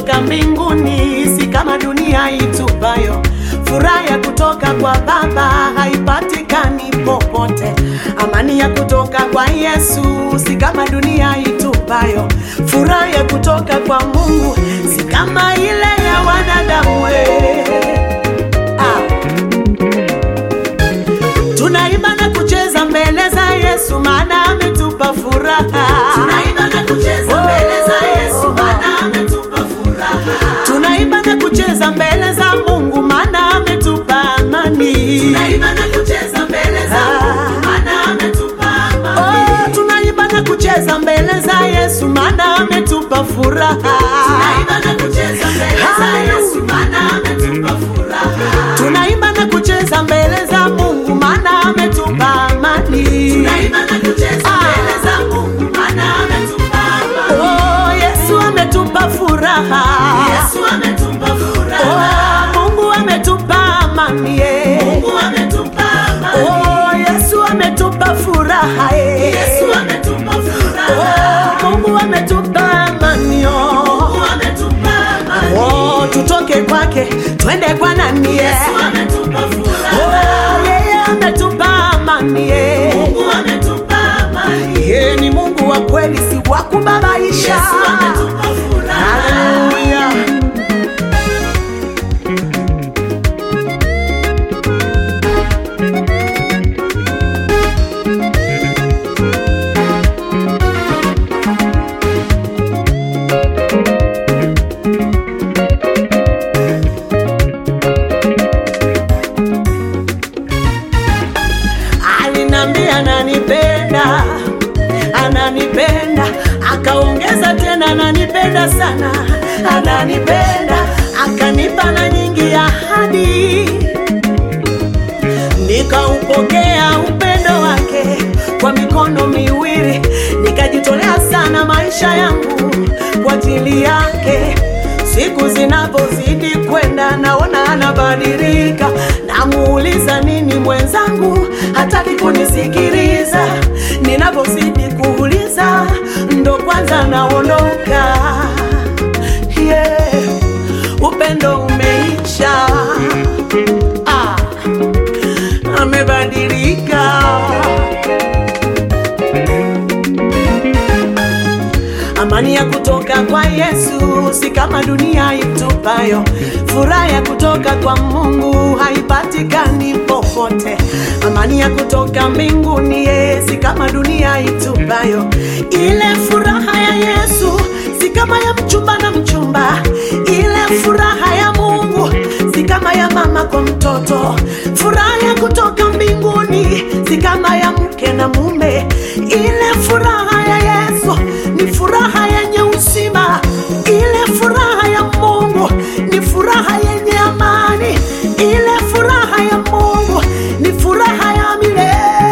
kutoka mbinguni, si kama dunia itupayo. Furaha ya kutoka kwa Baba haipatikani popote. Amani ya kutoka kwa Yesu, si kama dunia itupayo. Furaha ya kutoka kwa Mungu, si kama ile ya wanadamu. Tunaimba na kucheza mbele za Yesu, maana ametupa furaha. Tunaimba na kucheza mbele za Yesu, maana ametupa furaha. Tunaimba na kucheza mbele za Mungu, maana ametupa amani. Tunaimba na kucheza mbele za Mungu, maana ametupa amani. Tunaimba na kucheza mbele za Yesu, maana ametupa furaha. Tunaimba na kucheza mbele za Yesu, maana ametupa furaha. Tunaimba na kucheza mbele za Mungu, maana ametupa amani. Tunaimba na kucheza mbele za Mungu, maana ametupa amani. Yesu ametupa furaha. Yesu ametupa furaha. Mungu ametupa amani. Mungu ametupa amani. Yesu ametupa furaha. Yesu ametupa furaha. Mungu ametupa amani. Mungu ametupa amani. Tutoke kwake twende kwa nani? Yesu ametupa furaha. Yeye ametupa amani. Mungu ametupa amani. Yeye ni Mungu wa kweli, si wa kubabaisha. Yesu ametupa furaha. Haleluya. Alinambia ananipenda, ananipenda, akaongeza tena ananipenda sana, ananipenda, akanipa na nyingi ahadi. Nikaupokea upendo wake kwa mikono miwili, nikajitolea sana maisha yangu kwa ajili yake. Siku zinapozidi kwenda, naona anabadilika. Namuuliza nini mwenzangu, hataki kunisikiliza. Ninapozidi kuuliza, ndo kwanza naondoka. Upendo umeisha. Amebadilika. Amani ya kutoka kwa Yesu, si kama dunia itupayo. Furaha ya kutoka kwa Mungu haipatikani popote. Amani ya kutoka mbinguni, si kama dunia itupayo. Ile furaha ya Yesu, si kama ya mchumba na mchumba. Ile furaha ya Mungu, si kama ya mama kwa mtoto. Furaha ya kutoka mbinguni, si kama ya mke na mume. Ile furaha ya Yesu ni furaha yenye uzima. Ile furaha ya Mungu ni furaha yenye amani. Ile furaha ya Mungu ni furaha ya milele.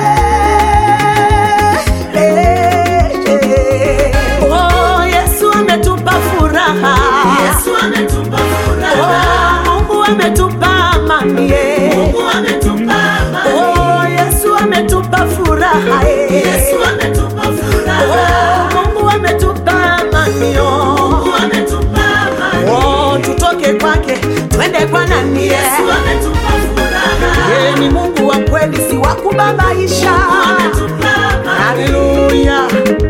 Yesu ametupa furaha. Yesu ametupa furaha. Mungu ametupa amani. Mungu ametupa amani. Yesu ametupa furaha. Yesu ametupa furaha. Mungu ametupa amani. Mungu ametupa amani. Tutoke kwake twende kwa nani? Yesu ametupa furaha. Yeye ni Mungu wa kweli, si wa kubabaisha. Mungu ametupa amani. Haleluya.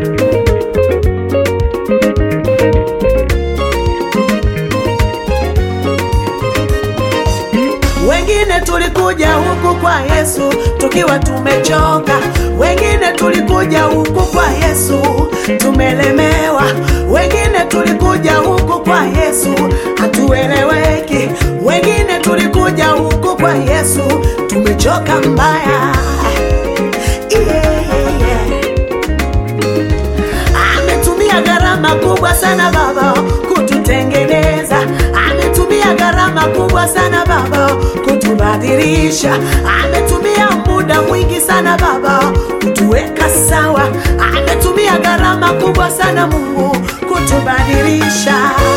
Wengine tulikuja huku kwa Yesu tukiwa tumechoka. Wengine tulikuja huku kwa Yesu tumelemewa. Wengine tulikuja huku kwa Yesu hatueleweki. Wengine tulikuja huku kwa Yesu tumechoka mbaya. Ametumia gharama kubwa sana Baba kututengeneza. Ametumia gharama kubwa sana Baba kutubadilisha. Ametumia muda mwingi sana Baba kutuweka sawa. Ametumia gharama kubwa sana Mungu kutubadilisha.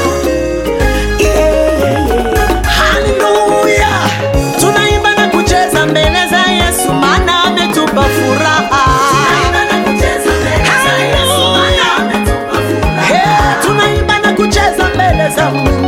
Haleluya. Tunaimba na kucheza mbele za Yesu, maana ametupa furaha. Tunaimba na kucheza mbele za Yesu, maana ametupa furaha. Tunaimba na kucheza mbele za Mungu.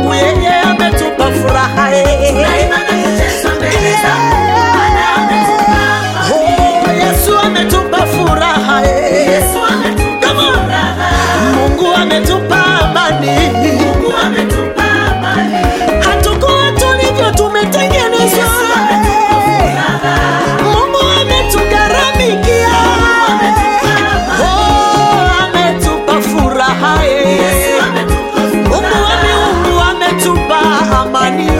amani